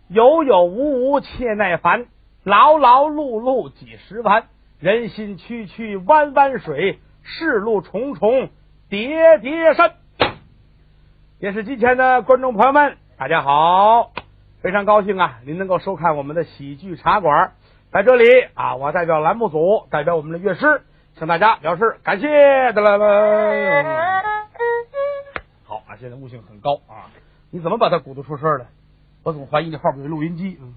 有有无无切耐烦，劳劳碌碌几十弯，人心曲曲弯弯水，世路重重叠叠山。也是今天的观众朋友们，大家好，非常高兴啊，您能够收看我们的喜剧茶馆。在这里啊，我代表栏目组，代表我们的乐师，向大家表示感谢的了。好啊，现在悟性很高啊，你怎么把它鼓捣出声来？我总怀疑你后边有录音机。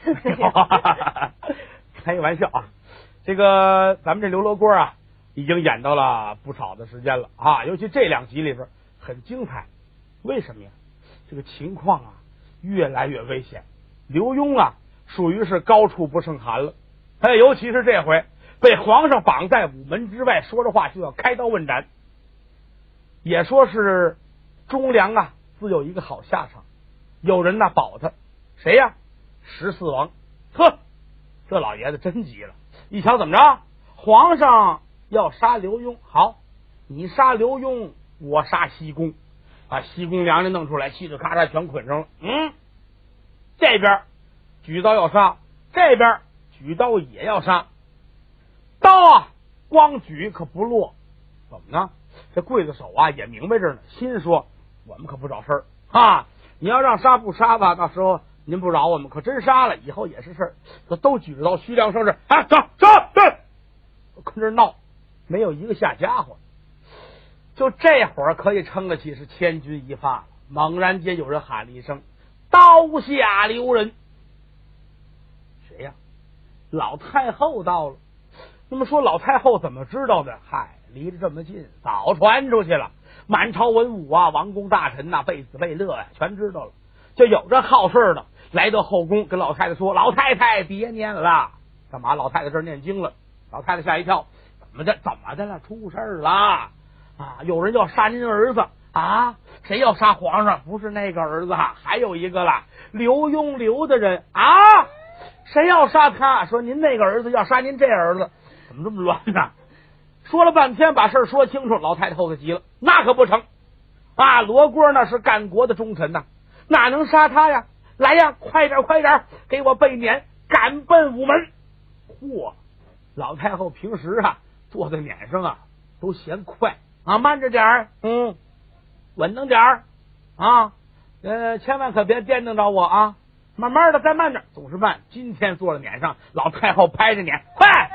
开个玩笑啊，这个咱们这刘罗锅啊，已经演到了不少的时间了啊，尤其这2集里边很精彩。为什么呀？这个情况啊越来越危险。刘墉啊属于是高处不胜寒了，尤其是这回被皇上绑在午门之外，说着话就要开刀问斩。也说是忠良啊自有一个好下场，有人呢保他，谁呀？14王。呵，这老爷子真急了，一瞧怎么着，皇上要杀刘墉，好，你杀刘墉，我杀西宫，把西宫娘娘弄出来，嘁哩咔嚓全捆上了。这边举刀要杀，这边举刀也要杀，刀啊光举可不落。怎么呢？这刽子手啊也明白着呢，心说我们可不找事儿啊！你要让杀不杀吧，到时候您不饶我们，可真杀了以后也是事儿。这都举着刀，虚梁生事，走，对，跟这闹，没有一个下家伙。就这会儿可以称得起是千钧一发了。猛然间有人喊了一声：“刀下留人！”谁呀？老太后到了。那么说老太后怎么知道的？嗨，离着这么近，早传出去了。满朝文武啊，王公大臣呐，贝子贝勒呀，全知道了。就有这好事的来到后宫，跟老太太说：“老太太别念了。”干嘛？老太太这儿念经了。老太太吓一跳，怎么的了？出事了啊！有人要杀您儿子啊！谁要杀皇上？不是那个儿子，还有一个了，刘墉刘的人啊！谁要杀他？说您那个儿子要杀您这儿子，怎么这么乱呢？说了半天把事说清楚，老太太后头急了，那可不成啊！罗锅那是干国的忠臣呐，哪能杀他呀？来呀，快点，给我备撵，赶奔午门。嚯！老太后平时啊坐在撵上啊都嫌快啊，慢着点儿，稳当点儿啊，千万可别颠倒着我啊，慢慢的再慢点，总是慢。今天坐了撵上，老太后拍着撵，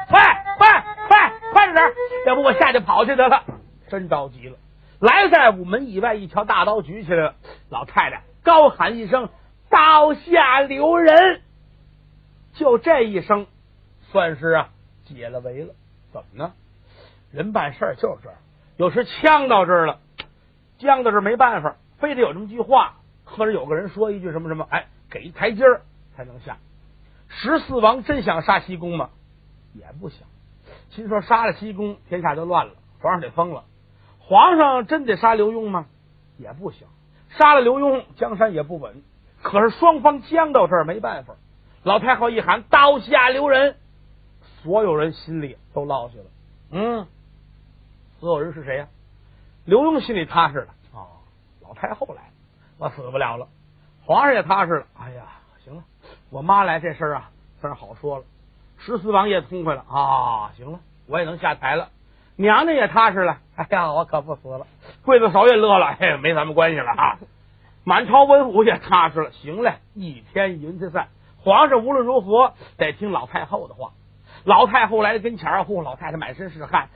快着点，要不我下去跑去得了。真着急了，来在午门以外一瞧，大刀举起来了，老太太高喊一声：“刀下留人！”就这一声，算是啊解了围了。怎么呢？人办事就是这样，有时呛到这儿了，僵到这儿没办法，非得有这么句话，或者有个人说一句什么，给一台阶儿才能下。14王真想杀西宫吗？也不想。心说杀了西宫，天下就乱了，皇上得疯了。皇上真得杀刘墉吗？也不行。杀了刘墉，江山也不稳。可是双方僵到这儿没办法。老太后一喊：“刀下留人！”所有人心里都落下了。所有人是谁呀？刘墉心里踏实了。老太后来了，我死不了了。皇上也踏实了。哎呀，行了，我妈来这事儿啊，算是好说了。14王爷痛快了啊！行了，我也能下台了。娘娘也踏实了。哎呀，我可不死了。刽子手也乐了，没咱们关系了啊。满朝文武也踏实了。行了，一天云气散。皇上无论如何得听老太后的话。老太后来跟前儿，老太太满身是汗。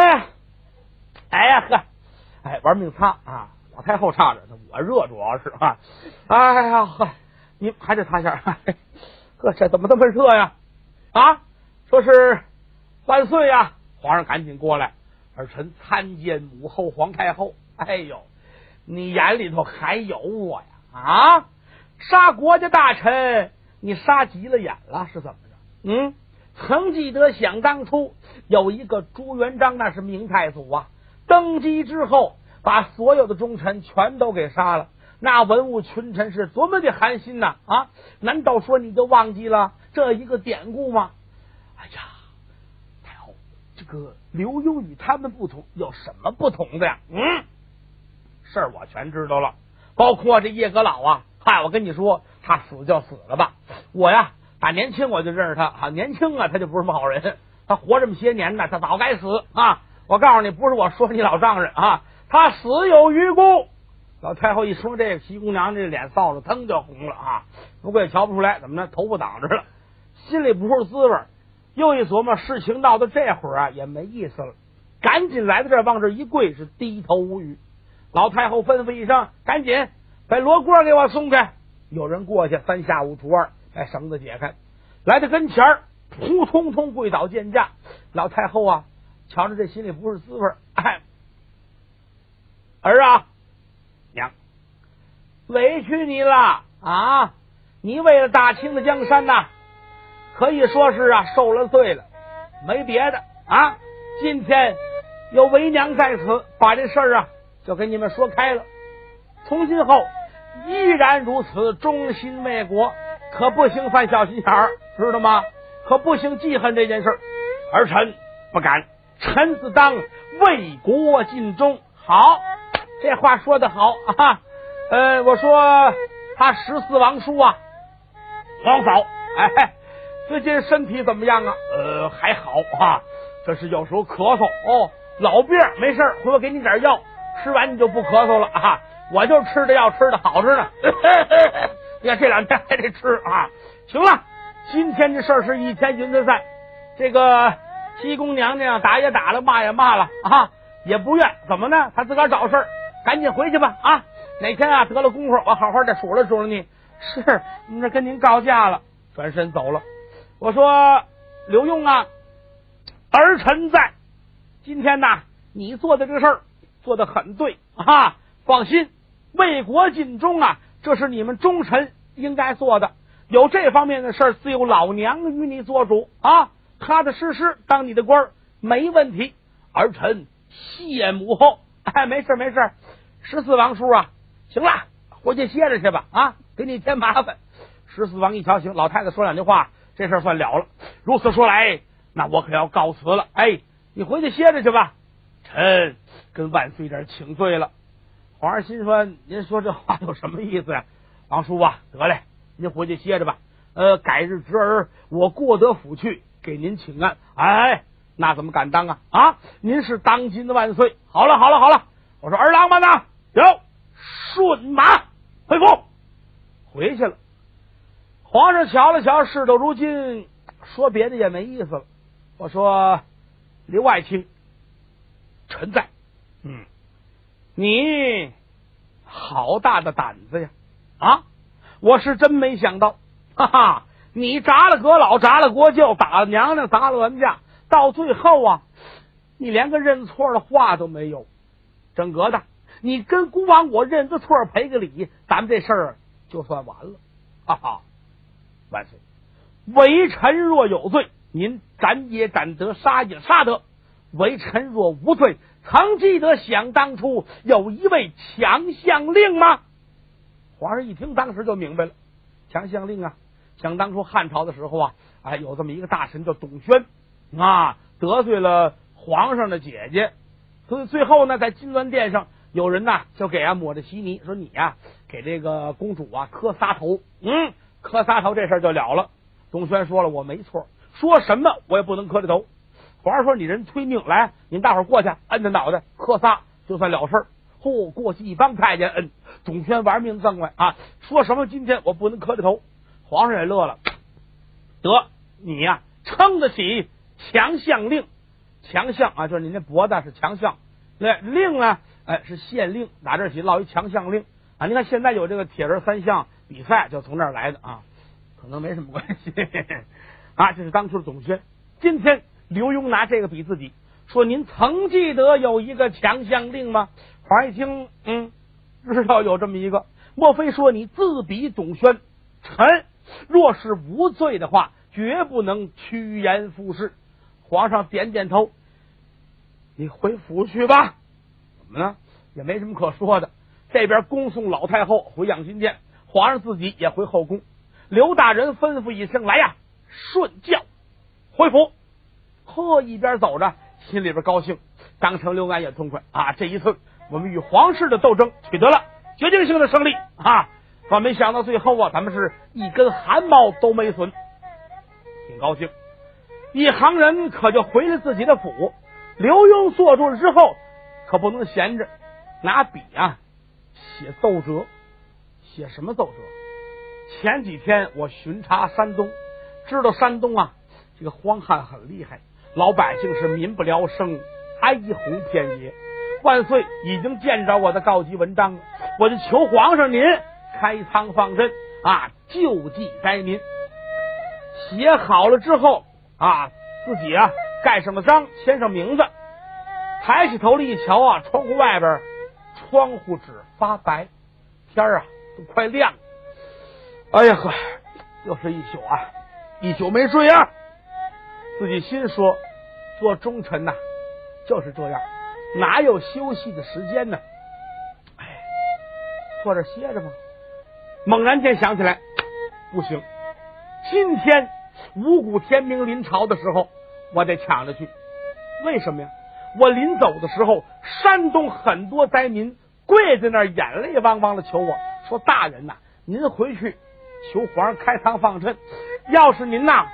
玩命擦啊！老太后擦着，我热主要是啊。你还得擦下。这怎么这么热呀？说是万岁呀！皇上赶紧过来，儿臣参见母后皇太后。哎呦，你眼里头还有我呀？杀国家大臣，你杀急了眼了是怎么着？曾记得想当初有一个朱元璋，那是明太祖啊，登基之后把所有的忠臣全都给杀了，那文武群臣是多么的寒心呐！难道说你就忘记了这一个典故吗？哎呀，太后，这个刘墉与他们不同，有什么不同的呀？事儿我全知道了，包括这叶阁老啊， 嗨，我跟你说，他死就死了吧。我呀，打年轻我就认识他啊，年轻啊，他就不是什么好人。他活这么些年呢，他早该死啊！我告诉你，不是我说你老丈人啊，他死有余辜。老太后一说这个，西姑娘这脸臊子腾就红了啊！不过也瞧不出来，怎么呢？头发挡着了，心里不是滋味。又一琢磨，事情闹到这会儿啊，也没意思了，赶紧来到这儿，往这一跪，是低头无语。老太后吩咐一声：“赶紧把罗锅给我送开！”有人过去，三下五除二，把绳子解开，来到跟前儿，扑通通跪倒见驾。老太后啊，瞧着这心里不是滋味哎，儿啊，娘，委屈你了啊！你为了大清的江山呐，可以说是啊受了罪了，没别的啊。今天有为娘在此，把这事儿啊就给你们说开了。从今后依然如此，忠心为国，可不行犯小心眼儿，知道吗？可不行记恨这件事儿。儿臣不敢，臣自当为国尽忠。好，这话说得好啊！我说他14王叔啊，皇嫂，哎，最近身体怎么样啊？还好啊，这是有时候咳嗽哦，老病没事，回头给你点药，吃完你就不咳嗽了啊。我就吃的药吃的好着呢，你看这2天还得吃啊。行了，今天这事儿是一天云的散，这个西宫娘娘打也打了，骂也骂了啊，也不怨，怎么呢？他自个儿找事儿，赶紧回去吧啊！哪天啊得了功夫，我好好的数落数落你。是，那跟您告假了，转身走了。我说刘墉啊，儿臣在，今天呐，你做的这个事儿做得很对啊，放心，为国尽忠啊，这是你们忠臣应该做的。有这方面的事儿，自有老娘与你做主啊。踏踏实实当你的官儿没问题。儿臣谢母后。哎，没事没事。14王叔啊，行了，回去歇着去吧啊，给你添麻烦。14王一瞧，行，老太太说2句话，这事儿算了了。如此说来，那我可要告辞了。哎，你回去歇着去吧。臣跟万岁这请罪了。皇上心说，您说这话有什么意思呀？王叔啊，得嘞，您回去歇着吧。改日侄儿我过德府去给您请安。哎，那怎么敢当啊？啊，您是当今的万岁。好了好了好了，我说儿郎们呐，有顺马回府。回去了。皇上瞧了瞧，事到如今，说别的也没意思了。我说刘爱卿，臣在。你好大的胆子呀！啊，我是真没想到，哈哈！你铡了阁老，铡了国舅，打了娘娘，砸了文家，到最后啊，你连个认错的话都没有。整个的，你跟孤王我认个错，赔个礼，咱们这事儿就算完了。哈哈！万岁，为臣若有罪，您斩也斩得，杀也杀得；为臣若无罪，曾记得想当初有一位强项令吗？皇上一听，当时就明白了，强项令啊，想当初汉朝的时候啊，哎，有这么一个大臣叫董宣啊，得罪了皇上的姐姐，所以最后呢，在金銮殿上，有人呐就给抹着稀泥，说你呀给这个公主啊磕仨头，磕仨头这事儿就了了。董宣说了，我没错，说什么我也不能磕这头。皇上说你人推命来，你们大伙儿过去摁着脑袋磕仨就算了事儿。过去一帮太监摁，董宣玩命赠来啊，说什么今天我不能磕着头。皇上也乐了，得你呀撑得起强项令，强项啊就是你那脖子是强项，那令呢是县令，打这起落一强项令啊。你看现在有这个铁人3项比赛就从那儿来的啊，可能没什么关系啊。这是当初的董宣。今天刘墉拿这个比自己，说您曾记得有一个强项令吗？皇上一听，知道有这么一个，莫非说你自比董宣？臣若是无罪的话，绝不能趋炎附势。皇上点点头，你回府去吧。怎么呢？也没什么可说的。这边恭送老太后回养心殿，皇上自己也回后宫。刘大人吩咐一声，来呀，顺轿回府。一边走着，心里边高兴，张成、刘安也痛快啊！这一次我们与皇室的斗争取得了决定性的胜利啊！ 可没想到最后啊，咱们是一根汗毛都没损，挺高兴。一行人可就回了自己的府。刘墉坐住了之后，可不能闲着，拿笔啊写奏折。写什么奏折？前几天我巡查山东，知道山东啊这个荒旱很厉害，老百姓是民不聊生，哀鸿遍野。万岁已经见着我的告急文章了，我就求皇上您开仓放赈啊，救济灾民。写好了之后啊，自己啊盖上了章，签上名字。抬起头来一瞧啊，窗户外边窗户纸发白，天啊都快亮了。哎呀呵，又是一宿啊，一宿没睡啊。自己心说，做忠臣呐就是这样，哪有休息的时间呢？哎，坐这歇着吧。猛然间想起来，不行，今天五谷天明临朝的时候，我得抢着去。为什么呀？我临走的时候，山东很多灾民跪在那儿，眼泪汪汪的求我说：“大人呐，您回去求皇上开仓放赈。要是您呐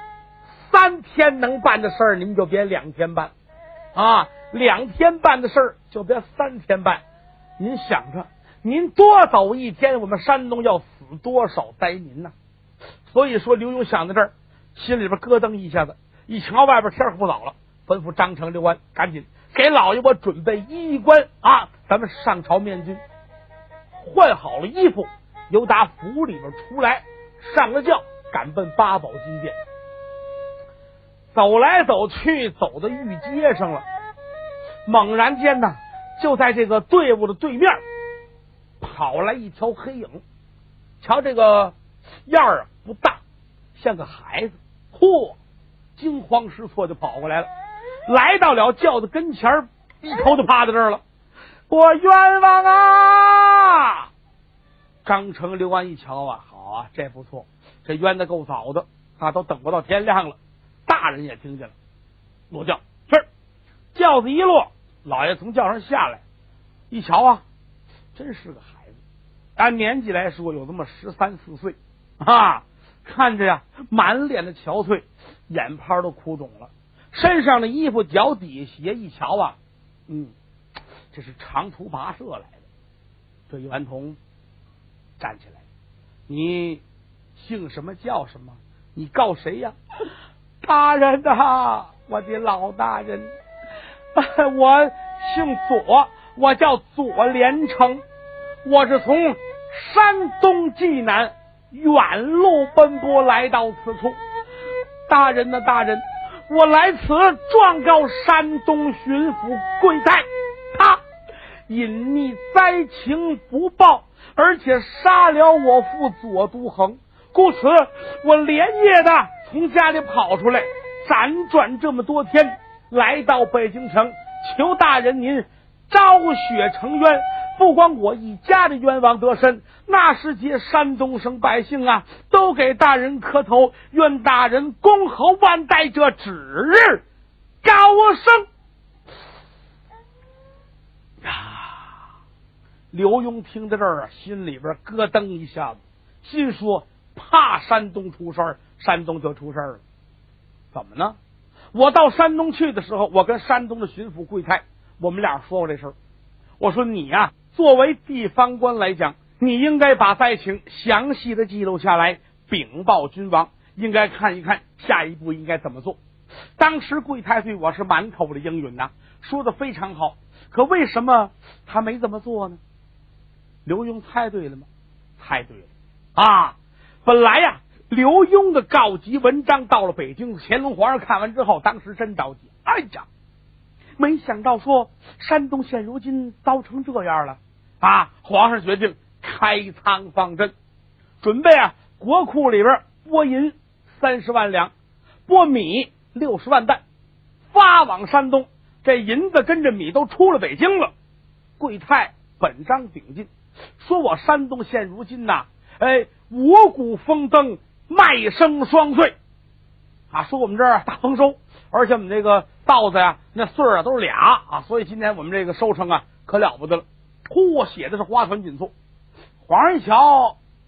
3天能办的事儿，您就别2天办啊；2天办的事儿就别3天办。您想着，您多走1天，我们山东要死多少灾民呢？”所以说，刘墉想到这儿，心里边咯噔一下子。一瞧外边天可不早了，吩咐张成、刘安赶紧给老爷我准备衣冠啊，咱们上朝面君。换好了衣服，由打府里边出来，上了轿，赶奔八宝金殿。走来走去，走到御街上了。猛然间呢，就在这个队伍的对面跑来一条黑影。瞧这个样儿不大，像个孩子。嚯，惊慌失措就跑过来了，来到了轿子跟前，一头就趴在这儿了。我冤枉啊！张成、刘安一瞧啊，好啊，这不错，这冤的够早的啊，都等不到天亮了。大人也听见了，落轿是。轿子一落，老爷从轿上下来，一瞧啊，真是个孩子，按年纪来说有这么13、14岁啊，看着呀满脸的憔悴，眼泡都哭肿了，身上的衣服、脚底鞋一瞧啊，这是长途跋涉来的。这袁童站起来，你姓什么叫什么？你告谁呀？大人呐，我的老大人，我姓左，我叫左连成，我是从山东济南远路奔波来到此处。大人呐，大人，我来此状告山东巡抚贵太，他隐匿灾情不报，而且杀了我父左都衡，故此我连夜的从家里跑出来，辗转这么多天，来到北京城，求大人您昭雪成冤，不光我一家的冤枉得伸，那时节山东省百姓啊，都给大人磕头，愿大人恭候万代，这指日高升呀！刘墉听到这儿啊，心里边咯噔一下子，心说怕山东出事儿，山东就出事儿了。怎么呢？我到山东去的时候，我跟山东的巡抚贵太，我们俩说过这事儿。我说你呀，作为地方官来讲，你应该把灾情详细的记录下来，禀报君王，应该看一看下一步应该怎么做。当时贵太对我是满口的应允呐，说的非常好。可为什么他没这么做呢？刘墉猜对了吗？猜对了啊！本来呀，刘墉的告急文章到了北京，乾隆皇上看完之后，当时真着急。哎呀，没想到说山东现如今糟成这样了啊！皇上决定开仓放赈，准备啊国库里边拨银30万两，拨米60万担，发往山东。这银子跟着米都出了北京了。贵太本章顶进，说我山东现如今呐，五谷丰登，麦生双穗啊，说我们这儿大丰收，而且我们这个稻子呀，那穗儿啊都是俩啊，所以今天我们这个收成啊可了不得了。嚯，写的是花团锦簇。皇上一瞧，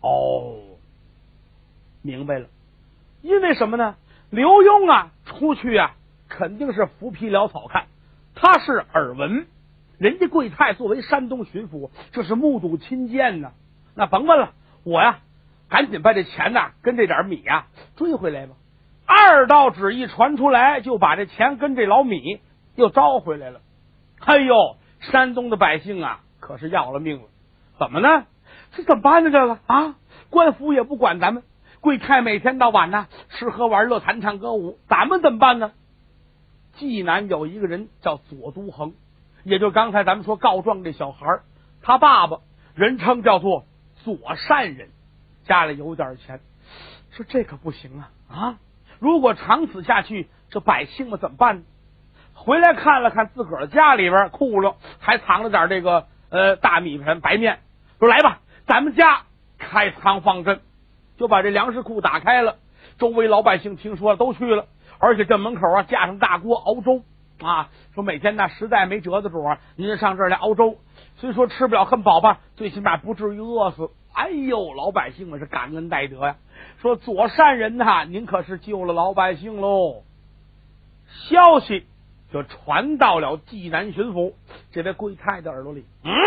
哦，明白了，因为什么呢？刘墉啊，出去啊，肯定是浮皮潦草看，他是耳闻，人家贵太作为山东巡抚，这是目睹亲见呢。那甭问了，我呀，赶紧把这钱呐跟这点米呀追回来吧。二道旨意传出来，就把这钱跟这老米又招回来了。哎呦，山东的百姓啊，可是要了命了。怎么呢？这怎么办呢？这个啊，官府也不管咱们，贵太每天到晚呢吃喝玩乐弹唱歌舞，咱们怎么办呢？济南有一个人叫左都衡，也就是刚才咱们说告状这小孩，他爸爸人称叫做左善人，家里有点钱，说这可不行啊！如果长此下去，这百姓们怎么办呢？回来看了看自个儿家里边库了，还藏了点这个大米饭白面，说来吧，咱们家开仓放赈，就把这粮食库打开了。周围老百姓听说了都去了，而且这门口啊架上大锅熬粥啊，说每天呢实在没辙的主啊，您上这儿来熬粥，虽说吃不了很饱吧，最起码不至于饿死。哎呦，老百姓们是感恩戴德呀，说左善人呐，您可是救了老百姓喽。消息就传到了济南巡抚这位贵太的耳朵里。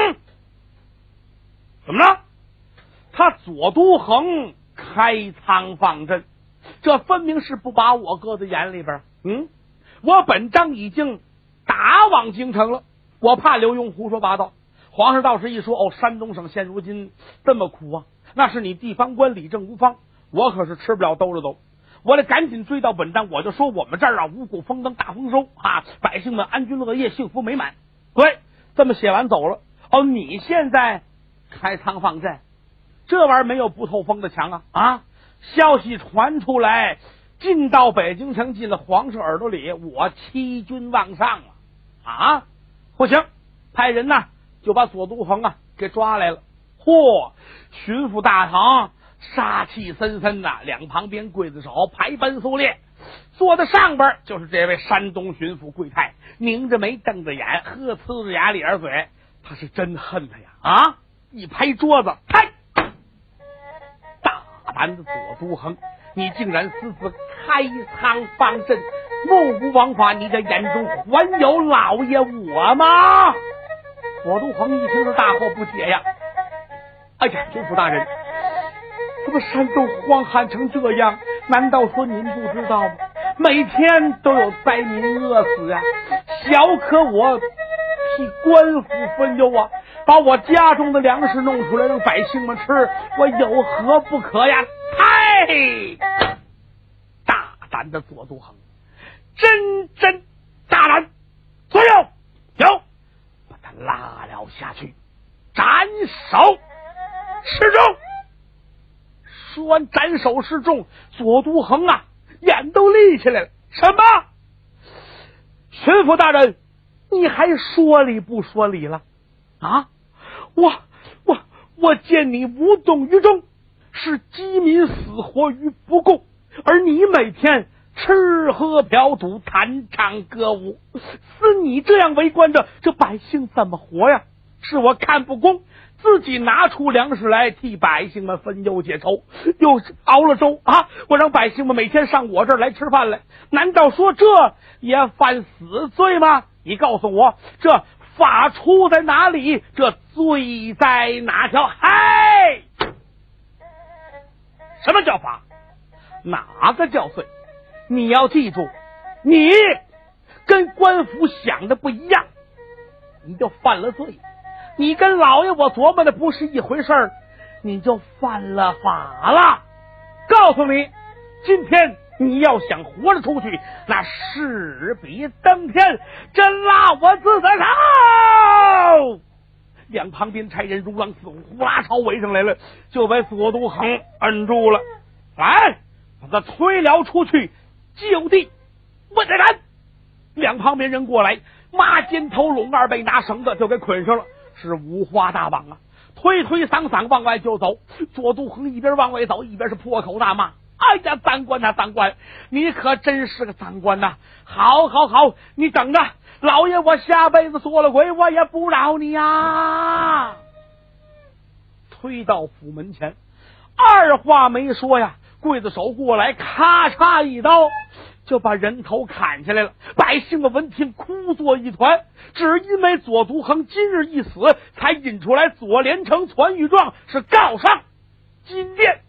怎么了？他左都衡开仓放赈，这分明是不把我搁在眼里边。我本章已经打往京城了，我怕刘墉胡说八道。皇上倒是一说，山东省现如今这么苦啊，那是你地方官理政无方，我可是吃不了兜着走。我得赶紧追到本章，我就说我们这儿啊五谷丰登大丰收啊，百姓们安居乐业幸福美满。对，这么写完走了。你现在开仓放赈，这玩意儿没有不透风的墙啊！消息传出来，进到北京城，进了皇上耳朵里，我欺君罔上了不行，派人呐就把左都衡给抓来了。巡抚大堂杀气森森两旁边刽子手排班肃列，坐在上边就是这位山东巡抚贵太，拧着眉瞪着眼，呵呲着牙咧着嘴，他是真恨他呀一拍桌子，大胆的左都衡，你竟然私自开仓放赈，目无王法，你的眼中还有老爷我吗？左都衡一听是大惑不解呀！哎呀，巡抚大人，怎么山东荒旱成这样？难道说您不知道吗？每天都有灾民饿死呀！小可我替官府分忧把我家中的粮食弄出来让百姓们吃，我有何不可呀？太大胆的左都衡，真大胆！左右把他拉了下去，斩首示众。说完斩首示众，左都衡眼都立起来了。什么？巡抚大人，你还说理不说理了我见你无动于衷，是饥民死活于不顾，而你每天吃喝嫖赌弹唱歌舞，似你这样为官的，这百姓怎么活呀？是我看不公，自己拿出粮食来替百姓们分忧解愁，又熬了粥我让百姓们每天上我这儿来吃饭来，难道说这也犯死罪吗？你告诉我，这法出在哪里？这罪在哪条？什么叫法？哪个叫罪？你要记住，你跟官府想的不一样，你就犯了罪。你跟老爷我琢磨的不是一回事儿，你就犯了法了。告诉你，今天你要想活着出去，那势比登天，真拉我自个头！两旁边差人如狼似虎，呼啦朝围上来了，就把左都衡摁住了。来，把他推了出去，就地问斩。两旁边人过来，马肩头拢二背拿绳子就给捆上了，是五花大绑推搡往外就走。左都衡一边往外走，一边是破口大骂：哎呀，当官当官，你可真是个当官好，你等着，老爷我下辈子做了鬼，我也不饶你推到府门前， 二话没说呀，刽子手过来，咔嚓一刀就把人头砍下来了。百姓们闻听，哭作一团。只因为左独恒今日一死，才引出来左连城传谕状，是告上金殿。